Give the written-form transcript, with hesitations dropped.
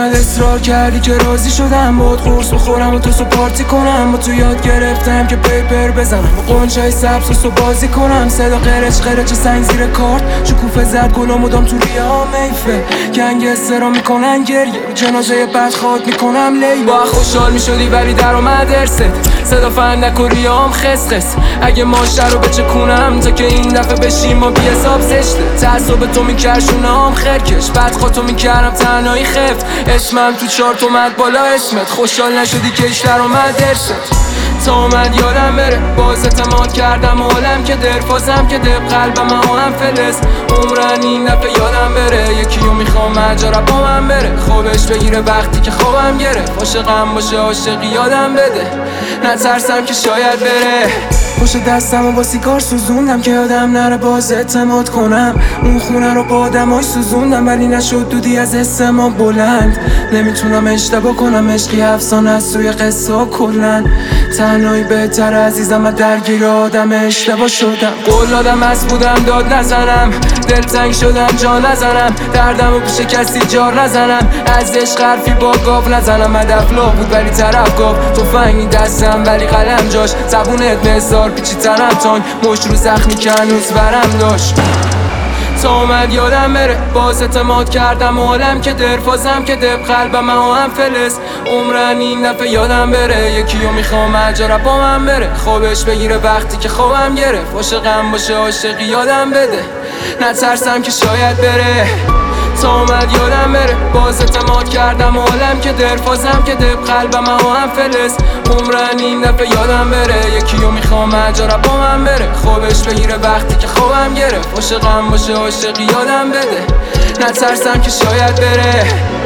اومد اصرار کردی که راضی شدم باهات قرص بخورم و تو سو پارتی کنم. با تو یاد گرفتم که پیپر بزنم و قنچای سبز و سو بازی کنم. صدا قرچ قرچ سنگ زیر کارت شکوفه زد گلا مدام تو ریام میفه گنگسترا میکنن گریه جنازه بد خواد میکنم لیل. با خوشحال میشدی ولی در اومد ارست صدا فندک و ریام خس خس. اگه ماشه رو بچکونم تا که این دفعه بشیم و بی حساب زشته. تعصب تو میکرشونم خرکش بعد خودتو میکردم تنهایی خفت. اسمم تو چارت اومد بالا اسمت خوشحال نشدی که ایش در اومد درست تا اومد یادم بره. باز اعتماد کردم عالم که درفازم که دب قلبم هم فلس. عمرن این دفعه یادم بره یکیو میخوام مجارب با من بره. خوابش بگیره وقتی که خوابم گره. عاشقم باشه عاشقی یادم بده نترسم که شاید بره. پشت دستم و با سیگار سوزوندم که یادم نره باز اعتماد کنم. اون خونه رو با آدمای سوزوندم ولی نشد دودی از حس ما بلند. نمیتونم اشتباه کنم عشقی افسانه از سوی قصه ها کلن. تنهایی بهتر عزیزم من درگیر آدم اشتباه شدم. قول دادم از بودم داد نزنم دلتنگ شدم جا نزنم. دردم و پیش کسی جار نزنم. از عشق حرفی با گاف نزنم. هدف لا بود ولی طرف گاف تفنگی دستم ولی قلم جاش. زبونت مزار پیچی ترم تانگ مشت رو زخمی که هنوز برم داشت. تا اومد یادم بره باز اعتماد کردم عالم که درفازم که دب قلبم هم فلس. عمرن این دفعه یادم بره یکیو میخوام مجارب با من بره. خوابش بگیره وقتی که خوابم گرفت. عاشقم باشه عاشقی یادم بده نترسم که شاید بره. تا اومد یادم بره باز اعتماد کردم عالم که درفازم که دب قلبم هم فلس. عمرن این دفعه یادم بره یکیو میخوام مجارب با من بره. خوابش بگیره وقتی که خوابم گرفت. عاشقم باشه عاشقی یادم بده نترسم که شاید بره.